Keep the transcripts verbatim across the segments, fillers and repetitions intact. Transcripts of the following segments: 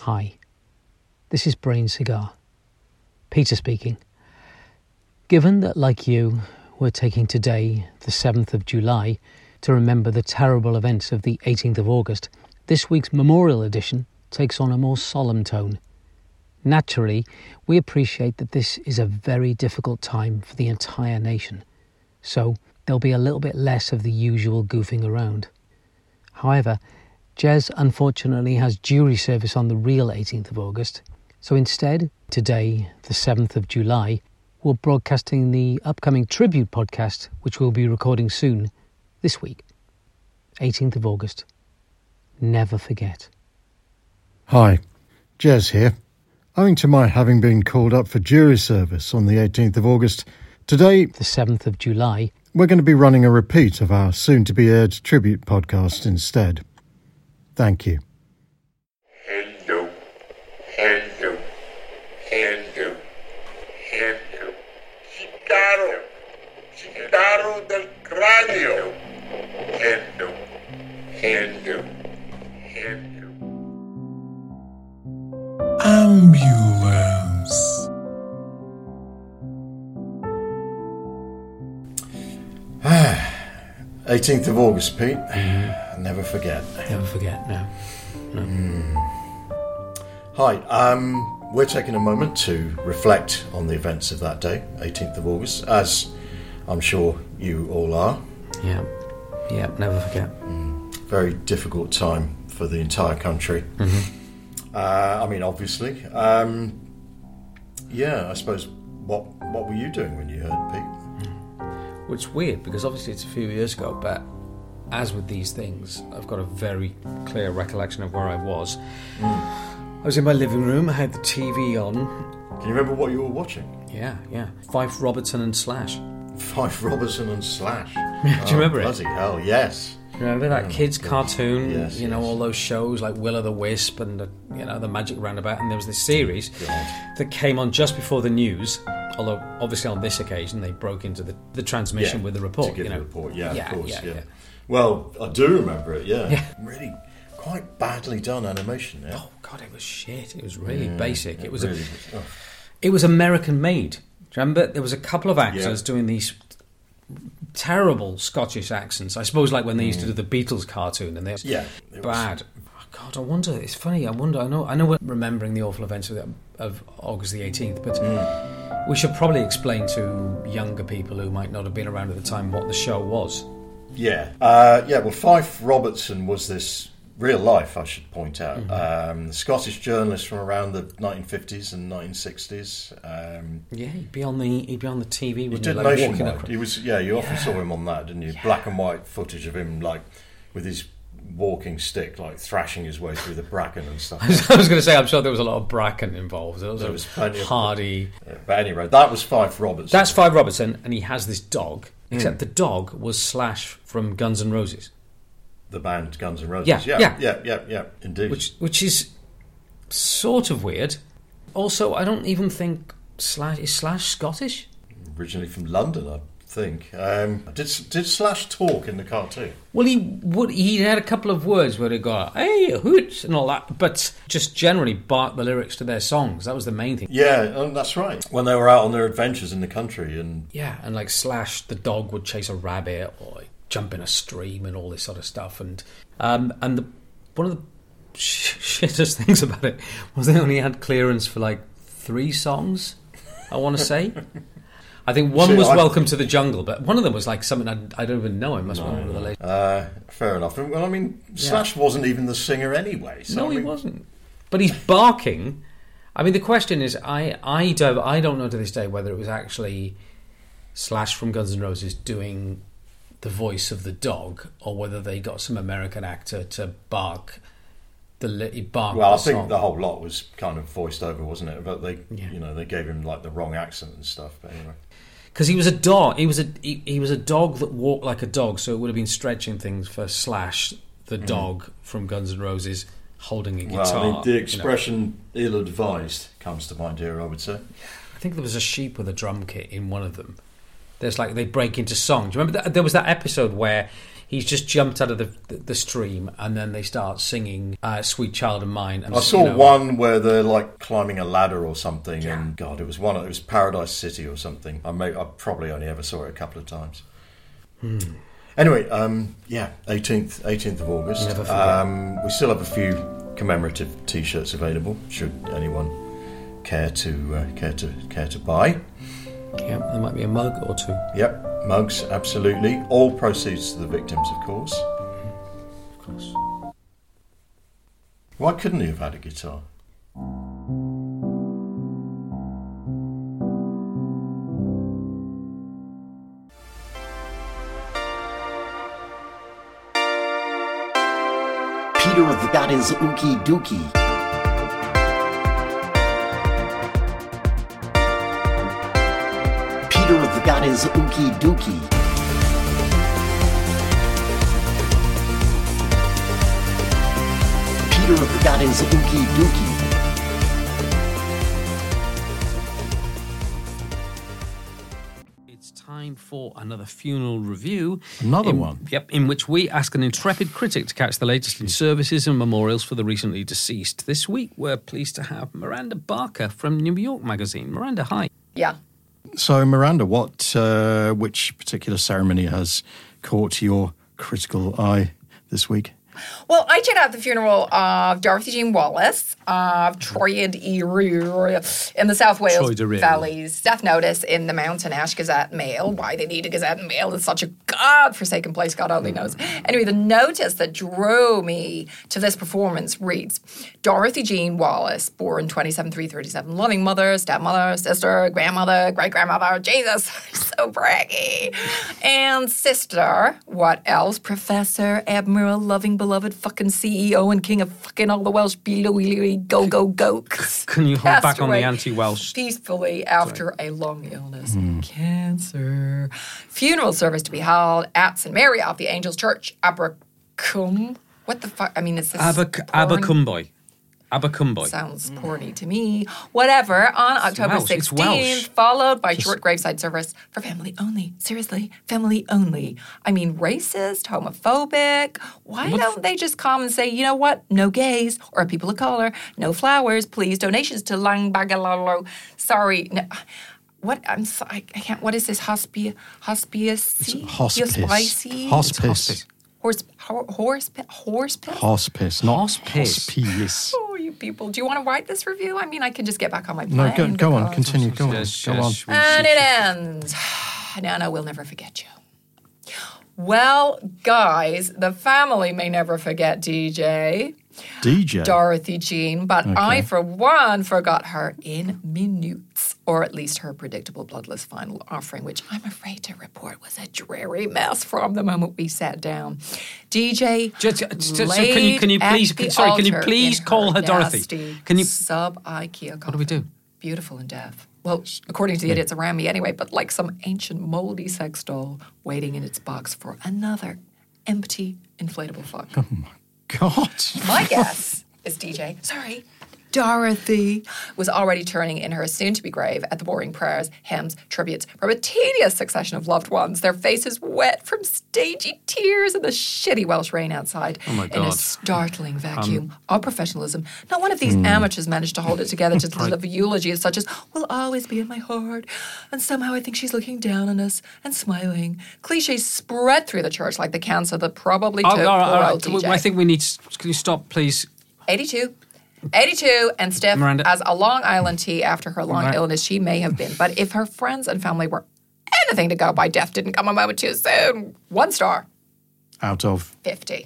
Hi, this is Brain Cigar. Peter speaking. Given that, like you, we're taking today, the seventh of July, to remember the terrible events of the eighteenth of August, this week's memorial edition takes on a more solemn tone. Naturally, we appreciate that this is a very difficult time for the entire nation, so there'll be a little bit less of the usual goofing around. However, Jez unfortunately has jury service on the real eighteenth of August, so instead, today, the seventh of July, we're broadcasting the upcoming tribute podcast, which we'll be recording soon, this week. eighteenth of August. Never forget. Hi, Jez here. Owing to my having been called up for jury service on the eighteenth of August, today, the seventh of July, we're going to be running a repeat of our soon-to-be-aired tribute podcast instead. Thank you. Hello, hello, hello, hello. Citaro, Citaro del cranio. Hello, hello, hello. Ambulance. eighteenth of August, Pete. Mm-hmm. Never forget. Never forget, no. no. Mm. Hi, um, we're taking a moment to reflect on the events of that day, eighteenth of August, as I'm sure you all are. Yeah, yeah, never forget. Mm. Very difficult time for the entire country. Mm-hmm. Uh, I mean, obviously. Um, yeah, I suppose, what what were you doing when you heard, Pete? Well, it's weird because obviously it's a few years ago, but as with these things, I've got a very clear recollection of where I was. Mm. I was in my living room, I had the T V on. Can you remember what you were watching? Yeah, yeah. Fife Robertson and Slash. Fife Robertson and Slash. Do you oh, remember it? Bloody hell, yes. Remember that oh, kids' God. cartoon, yes, you know, yes. all those shows like Will o' the Wisp and, the, you know, the Magic Roundabout, and there was this series God. that came on just before the news, although obviously on this occasion they broke into the, the transmission yeah, with the report. To give you know. the report, yeah, yeah, of course, yeah, yeah. yeah. Well, I do remember it, yeah. yeah. Really quite badly done animation, yeah. Oh, God, it was shit. It was really yeah, basic. It, it was really a, was, oh. It was American made. Do you remember? There was a couple of actors yeah. doing these terrible Scottish accents. I suppose like when they used to do the Beatles cartoon and they were yeah, bad. Oh, God, I wonder. It's funny. I wonder. I know. I know we're remembering the awful events of, the, of August the eighteenth, but mm. we should probably explain to younger people who might not have been around at the time what the show was. Yeah, uh, yeah. Well, Fife Robertson was this real life, I should point out, mm-hmm. um, Scottish journalist from around the nineteen fifties and nineteen sixties. Um, yeah, he'd be on the he'd be on the T V. He He did like, Nationwide. He was yeah. You often yeah. saw him on that, didn't you? Yeah. Black and white footage of him like with his walking stick, like thrashing his way through the bracken and stuff. I was going to say, I'm sure there was a lot of bracken involved. There was, there was plenty hardy. Of, yeah, but anyway, that was Fife Robertson. That's Fife Robertson, and he has this dog. Except mm. the dog was Slash from Guns N' Roses. The band Guns N' Roses. Yeah, yeah, yeah, yeah, yeah, yeah, indeed. Which, which is sort of weird. Also, I don't even think Slash is Slash Scottish. Originally from London, I think. Um, did did Slash talk in the cartoon? Well, he would. He had a couple of words where he got "hey, hoots" and all that, but just generally barked the lyrics to their songs. That was the main thing. Yeah, um, that's right. When they were out on their adventures in the country, and yeah, and like Slash, the dog would chase a rabbit or jump in a stream and all this sort of stuff. And um, and the, one of the sh- shittest things about it was they only had clearance for like three songs. I want to say. I think one was I, Welcome to the Jungle, but one of them was like something I, I don't even know. It must no, be one of the latest. Uh, fair enough. Well, I mean, Slash yeah. wasn't even the singer anyway. So no, I mean... he wasn't. But he's barking. I mean, the question is, I, I, don't, I don't know to this day whether it was actually Slash from Guns N' Roses doing the voice of the dog, or whether they got some American actor to bark the he barked. Well, I the think song. the whole lot was kind of voiced over, wasn't it? But they, yeah. you know, they gave him like the wrong accent and stuff. But anyway. Because he was a dog, he was a he, he was a dog that walked like a dog, so it would have been stretching things for Slash, the mm. dog from Guns N' Roses, holding a guitar. Well, I mean, the expression you know. "ill-advised" comes to mind here, I would say. I think there was a sheep with a drum kit in one of them. There's like they break into song. Do you remember that? There was that episode where he's just jumped out of the the, the stream, and then they start singing uh, "Sweet Child of Mine." And, I saw you know, one where they're like climbing a ladder or something, yeah. and God, it was one. It was Paradise City or something. I may, I probably only ever saw it a couple of times. Hmm. Anyway, um, yeah, eighteenth, eighteenth of August. Never forget. Um, we still have a few commemorative T-shirts available. Should anyone care to uh, care to care to buy? Yeah, there might be a mug or two. Yep, mugs, absolutely. All proceeds to the victims, of course. Of course. Why couldn't he have had a guitar? Peter got his ookie dookie. Peter got his ookie dookie. Peter got his ookie dookie. It's time for another funeral review. Another in, one? Yep, in which we ask an intrepid critic to catch the latest in services and memorials for the recently deceased. This week, we're pleased to have Miranda Barker from New York Magazine. Miranda, hi. Yeah. So, Miranda, what, uh, which particular ceremony has caught your critical eye this week? Well, I checked out the funeral of Dorothy Jean Wallace of Troyad in the South Wales Valleys. Death notice in the Mountain Ash Gazette Mail. Why they need a Gazette Mail is such a godforsaken place, God only knows. Anyway, the notice that drew me to this performance reads, Dorothy Jean Wallace, born twenty-seven three thirty-seven, loving mother, stepmother, sister, grandmother, great-grandmother, Jesus, so braggy, and sister, what else? Professor, Admiral, loving, beloved fucking C E O and king of fucking all the Welsh go go go. Can you hold back on the anti-Welsh? Peacefully after Sorry. a long illness, mm. cancer. Funeral service to be held at Saint Mary of the Angels Church, Abercwm. What the fuck? I mean, it's this Aberc- Abercwmboi. Abercwmboi. Sounds porny to me. Whatever. On October sixteenth, followed by short graveside service for family only. Seriously, family only. I mean, racist, homophobic. Why what? don't they just come and say, you know what? No gays or people of color. No flowers, please. Donations to Langbagalolo. Sorry. No. What? I'm sorry. I can't. What is this? Hospice? Hospice? Hospice. Hospice. Hospice. Horse, horse, horse, piss? Hospice, not hospice. Hospice. Oh, you people! Do you want to write this review? I mean, I can just get back on my plane. No, go, go on, continue, go on, yes, go yes, on. And it ends. Nana, we'll never forget you. Well, guys, the family may never forget D J. D J? Dorothy Jean, but okay. I, for one, forgot her in minutes, or at least her predictable bloodless final offering, which I'm afraid to report was a dreary mess from the moment we sat down. D J just, just, so can you can you please can, sorry can you please call her Dorothy? Can you sub IKEA coffin. What do we do? Beautiful in death. Well, according to the idiots around me anyway, but like some ancient moldy sex doll waiting in its box for another empty inflatable fuck. Oh my God. My guess is D J, sorry, Dorothy, was already turning in her soon-to-be grave at the boring prayers, hymns, tributes from a tedious succession of loved ones, their faces wet from stagey tears in the shitty Welsh rain outside. Oh my God. In a startling vacuum um, of professionalism. Not one of these mm. amateurs managed to hold it together to deliver eulogies such as, will always be in my heart, and somehow I think she's looking down on us and smiling. Cliches spread through the church like the cancer that probably oh, took all right, poor all right. old D J. I think we need to, can you stop, please? eighty-two. eighty-two and stiff Miranda. as a Long Island tea after her long Miranda. illness she may have been. But if her friends and family were anything to go by, death didn't come a moment too soon. One star. Out of? fifty.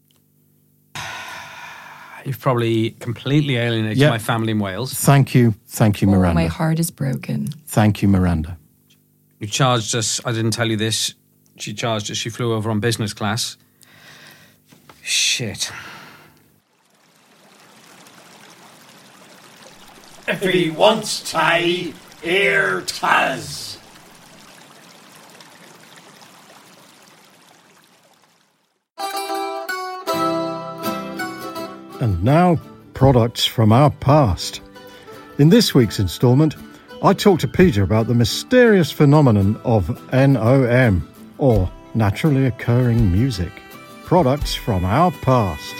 You've probably completely alienated yep. my family in Wales. Thank you. Thank you, Miranda. Oh, my heart is broken. Thank you, Miranda. You charged us, I didn't tell you this, she charged us, she flew over on business class. Shit. If he wants tie, here tas. And now, products from our past. In this week's instalment, I talked to Peter about the mysterious phenomenon of N O M, or Naturally occurring music. Products from our past.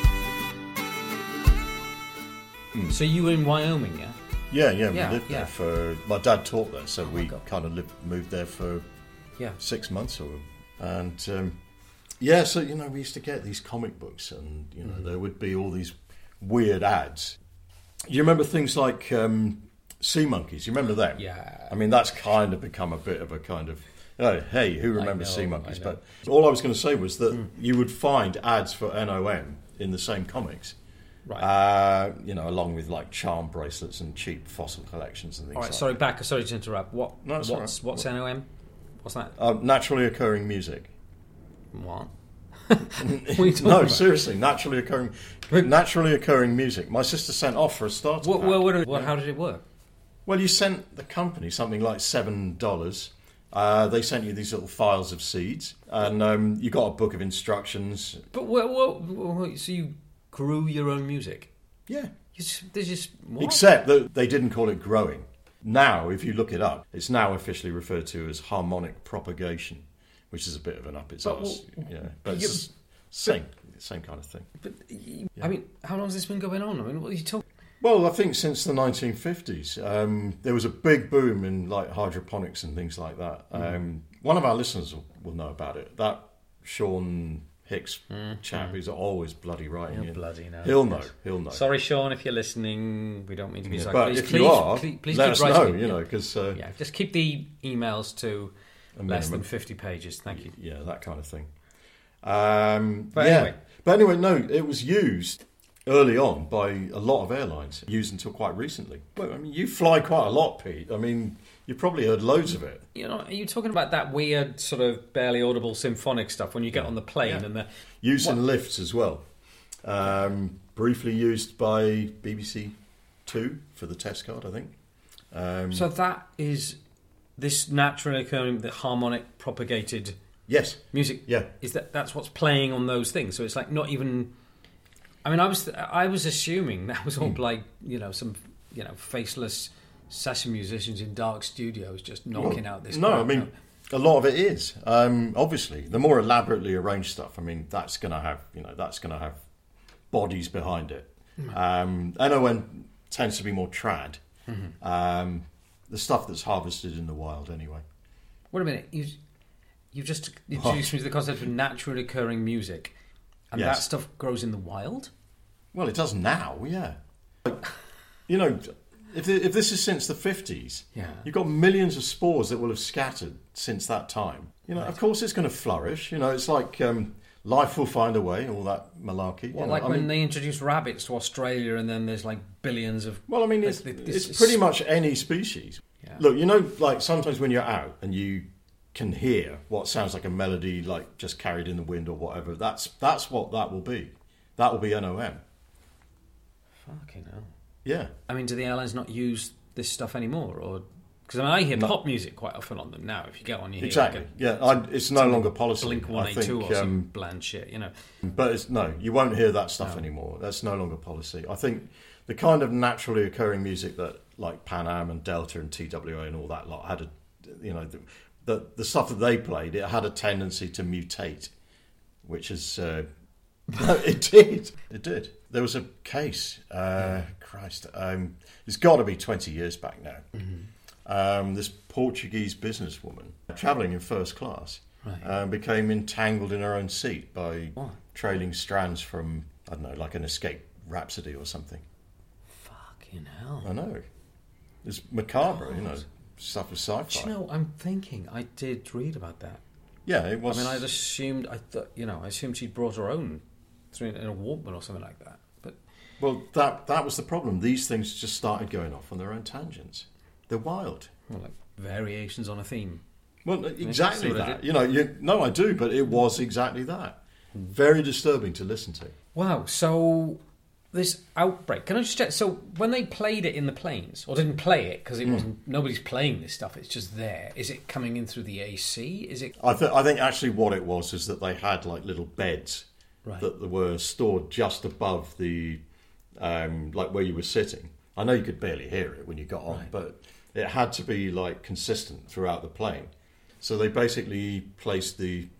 So you were in Wyoming, yeah? Yeah, yeah, we Yeah, lived yeah. there for... My dad taught there, so Oh my we God. kind of lived, moved there for Yeah. six months or... And, um, yeah, so, you know, we used to get these comic books and, you know, Mm. there would be all these weird ads. You remember things like um, Sea Monkeys? You remember them? Yeah. I mean, that's kind of become a bit of a kind of... Oh, hey, who remembers know, Sea Monkeys? I know. But all I was going to say was that you would find ads for N O M in the same comics. Right. Uh, you know, along with like charm bracelets and cheap fossil collections and things All right, like sorry, that. back. Sorry to interrupt. What? No, it's all what's right. what's N O M? What's that? Uh, naturally occurring music. What? What are you talking No, about? seriously, naturally occurring, naturally occurring music. My sister sent off for a starter What, pack. well, what, what, how did it work? Well, you sent the company something like seven dollars. Uh, they sent you these little files of seeds, and um, you got a book of instructions. But what, what, what, so you grew your own music? Yeah. You just, there's just what? Except that they didn't call it growing. Now, if you look it up, it's now officially referred to as harmonic propagation, which is a bit of an up its But arse. well, Yeah, but you- it's same, same kind of thing. But, I mean, how long has this been going on? I mean, what are you talking? Well, I think since the nineteen fifties, um, there was a big boom in like hydroponics and things like that. Um, one of our listeners will, will know about it. That Sean Hicks chap who's always bloody writing. He'll in. bloody know. He'll know. He'll know. Sorry, Sean, if you're listening, we don't mean to be Yeah, sarcastic. but Please- if you please- are, please, please let keep us know. writing. You know, because uh, Yeah, just keep the emails to A less than minimum. fifty pages. Thank you. yeah, that kind of thing. Um, But yeah. anyway. But anyway, no, it was used early on by a lot of airlines, used until quite recently. Well, I mean, you fly quite a lot, Pete. I mean, you probably heard loads of it. You know, are you talking about that weird sort of barely audible symphonic stuff when you get on the plane Yeah. and the Used What? in lifts as well. Um, briefly used by B B C Two for the test card, I think. Um, so that is this naturally occurring, the harmonic propagated yes, music. yeah. Is that that's what's playing on those things? So it's like not even. I mean, I was I was assuming that was Hmm. all like you know some you know faceless session musicians in dark studios just knocking out this. No, crap. I mean, a lot of it is. Um, obviously, the more elaborately arranged stuff, I mean, that's going to have, you know, that's going to have bodies behind it. Um, N O N tends to be more trad. Mm-hmm. Um, the stuff that's harvested in the wild, anyway. Wait a minute, you you just introduced me to the concept of naturally occurring music, and Yes. that stuff grows in the wild. Well, it does now, yeah. Like, you know, if if this is since the fifties, Yeah. you've got millions of spores that will have scattered since that time. You know, of course, it's going to flourish. You know, it's like um, life will find a way, all that malarkey. you Well, know, like I when mean, they introduced rabbits to Australia, and then there's like billions of. Well, I mean, it's, Like, this it's is- pretty much any species. Yeah. Look, you know, like sometimes when you're out and you can hear what sounds like a melody, like just carried in the wind or whatever, that's that's what that will be. That will be N O M. Fucking hell. Yeah. I mean, do the airlines not use this stuff anymore, or because I mean, I hear pop music quite often on them now. If you get on, you hear Exactly. like Yeah, I, it's no longer policy. Blink One I Eight Two think, or some um, bland shit, you know. but it's, no, you won't hear that stuff anymore. That's no longer policy. I think the kind of naturally occurring music that like Pan Am and Delta and T W A and all that lot had a, you know, the the, the stuff that they played, it had a tendency to mutate, which is uh, it did. It did. There was a case. Uh, Christ, um, it's got to be twenty years back now. Um, this Portuguese businesswoman travelling in first class Right. um, became entangled in her own seat by What? trailing strands from, I don't know, like an escape rhapsody or something. Fucking hell. I know. It's macabre, you know, stuff of sci-fi. Do you know, I'm thinking I did read about that. Yeah, it was. I mean, I assumed I thought you know I assumed she'd brought her own through in a Walkman or something like that. But Well, that that was the problem. These things just started going off on their own tangents. They're wild. well, like variations on a theme. Well, exactly see what I that. did? You know, you, no, I do, but it was exactly that. Very disturbing to listen to. Wow. So this outbreak. Can I just check? So when they played it in the planes, or didn't play it because it wasn't nobody's playing this stuff. It's just there. Is it coming in through the A C? Is it? I, th- I think actually what it was is that they had like little beds Right. that were stored just above the, um, like where you were sitting. I know you could barely hear it when you got on, Right. but it had to be like consistent throughout the plane. So they basically placed the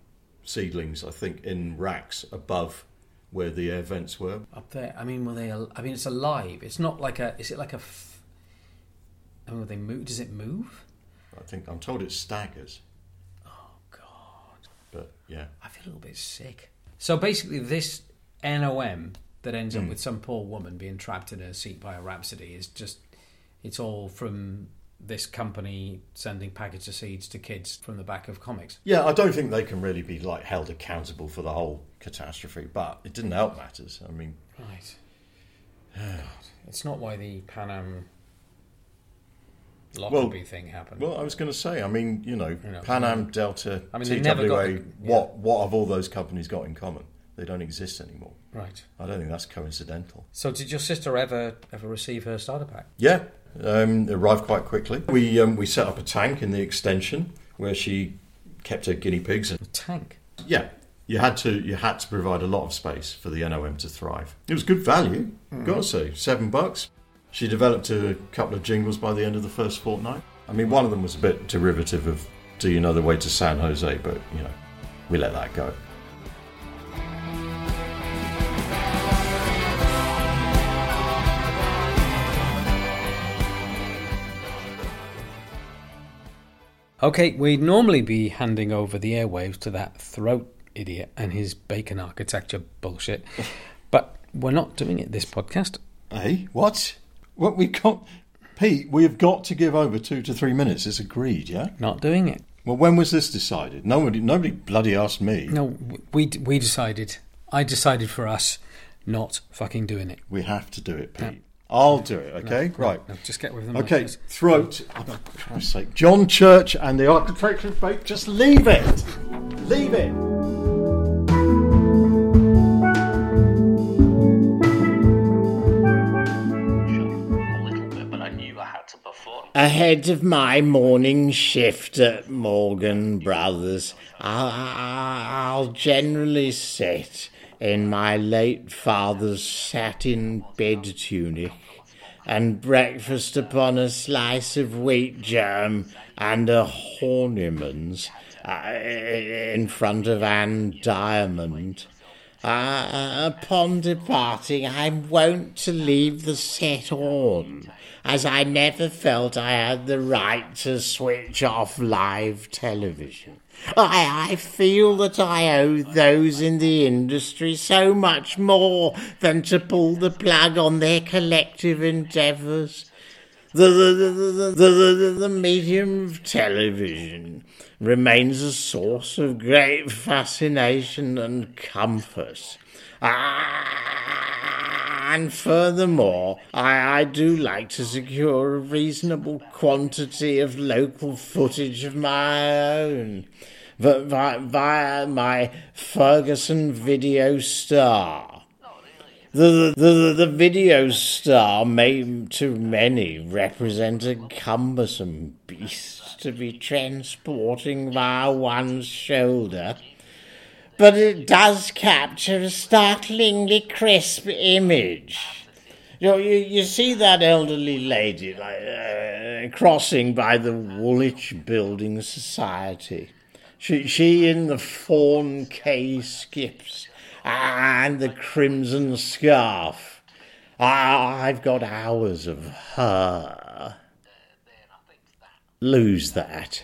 seedlings, I think, in racks above where the air vents were. Up there. I mean, were they? al- I mean, it's alive. It's not like a. Is it like a? F- I mean, will they move? Does it move? I think I'm told it staggers, Oh God! but yeah. I feel a little bit sick. So basically, this N O M that ends up Mm. with some poor woman being trapped in her seat by a Rhapsody is just. It's all from this company sending packets of seeds to kids from the back of comics. Yeah, I don't think they can really be like held accountable for the whole catastrophe, but it didn't help matters. I mean, Right. It's not why the Pan Am Lockerbie Well- thing happened. well, I was going to say, I mean, you know, You know, Pan Am, Delta, I mean, they never T W A, got the- yeah. what what have all those companies got in common? They don't exist anymore. Right. I don't think that's coincidental. So did your sister ever ever receive her starter pack? Yeah, um, it arrived quite quickly. We um, we set up a tank in the extension where she kept her guinea pigs. And A tank? yeah, you had to you had to provide a lot of space for the N O M to thrive. It was good value, Mm. got to say, seven bucks. She developed a couple of jingles by the end of the first fortnight. I mean, one of them was a bit derivative of "Do You Know the Way to San Jose," but you know, we let that go. Okay, we'd normally be handing over the airwaves to that throat idiot and his bacon architecture bullshit, but we're not doing it this podcast. Hey, what? What we got? Pete, we have got to give over two to three minutes. It's agreed, yeah? Not doing it. Well, when was this decided? Nobody, nobody bloody asked me. No, we we decided. I decided for us not fucking doing it. We have to do it, Pete. No. I'll do it, okay? No, right. no, just get rid of them. Okay, Just- throat. Oh, for Christ's sake. John Church and the architecture of fate. Just leave it. Leave it. A little bit, but I knew I had to perform. Ahead of my morning shift at Morgan Brothers, I'll, I'll generally sit in my late father's satin bed tunic and breakfast upon a slice of wheat germ and a Horniman's uh, in front of Anne Diamond. Uh, upon departing, I'm wont to leave the set on, as I never felt I had the right to switch off live television. I, I feel that I owe those in the industry so much more than to pull the plug on their collective endeavours. The, the, the, the, the, the, the medium of television remains a source of great fascination and comfort. Ah, and furthermore, I, I do like to secure a reasonable quantity of local footage of my own via, via my Ferguson Video Star. The, the, the, the Video Star may to many represent a cumbersome beast to be transporting via one's shoulder, but it does capture a startlingly crisp image. You know, you, you see that elderly lady like, uh, crossing by the Woolwich Building Society. She, she in the fawn K skips and the crimson scarf. I've got hours of her. Lose that.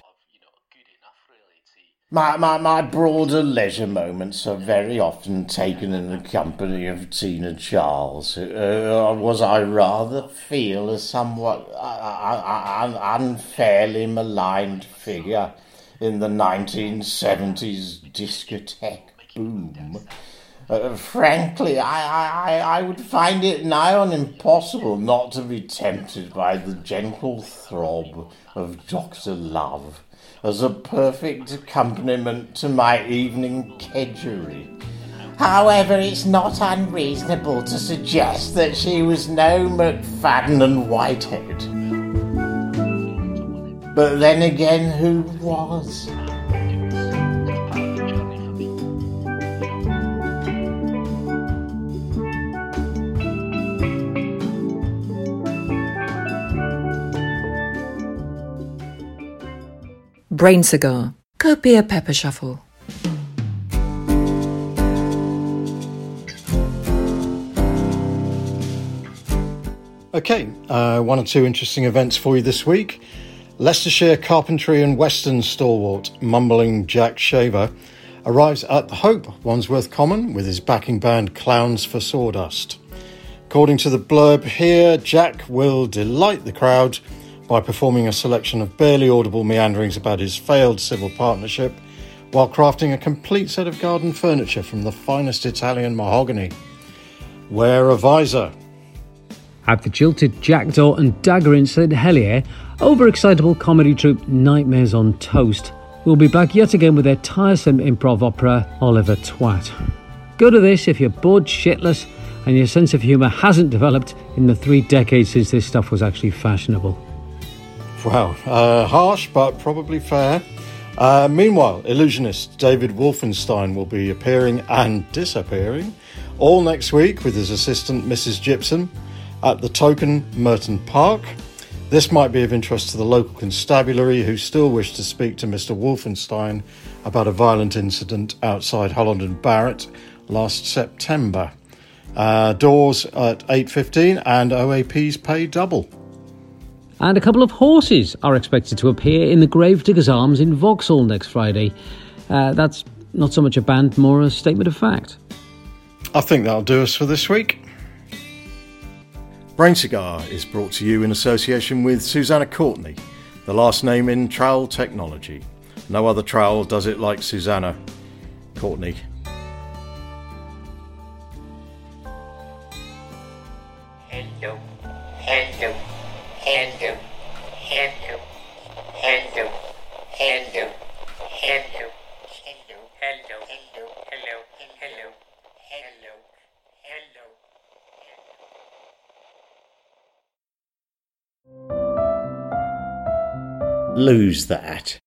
My, my, my broader leisure moments are very often taken in the company of Tina Charles, uh, was I rather feel a somewhat uh, uh, unfairly maligned figure in the nineteen seventies discotheque boom. Uh, frankly, I, I, I would find it nigh on impossible not to be tempted by the gentle throb of Doctor Love as a perfect accompaniment to my evening kedgeree. However, it's not unreasonable to suggest that she was no McFadden and Whitehead. But then again, who was? Brain Cigar. Go be a pepper shuffle. Okay, uh, one or two interesting events for you this week. Leicestershire carpentry and western stalwart Mumbling Jack Shaver arrives at the Hope, Wandsworth Common, with his backing band Clowns for Sawdust. According to the blurb here, Jack will delight the crowd by performing a selection of barely audible meanderings about his failed civil partnership while crafting a complete set of garden furniture from the finest Italian mahogany. Wear a visor. At the jilted Jackdaw and Dagger in Saint Helier, overexcitable comedy troupe Nightmares on Toast will be back yet again with their tiresome improv opera Oliver Twat. Go to this if you're bored shitless and your sense of humour hasn't developed in the three decades since this stuff was actually fashionable. Wow, uh, harsh but probably fair. Uh, meanwhile, illusionist David Wolfenstein will be appearing and disappearing all next week with his assistant Missus Gibson at the Token Merton Park. This might be of interest to the local constabulary who still wish to speak to Mister Wolfenstein about a violent incident outside Holland and Barrett last September. Uh, doors at eight fifteen and O A Ps pay double. And a couple of horses are expected to appear in the Gravediggers Arms in Vauxhall next Friday. Uh, that's not so much a band, more a statement of fact. I think that'll do us for this week. Brain Cigar is brought to you in association with Susanna Courtney, the last name in trowel technology. No other trowel does it like Susanna Courtney. Hello, hello, hello, hello, hello, hello, hello, hello, hello, hello, hello, hello, hello, hello. Lose that.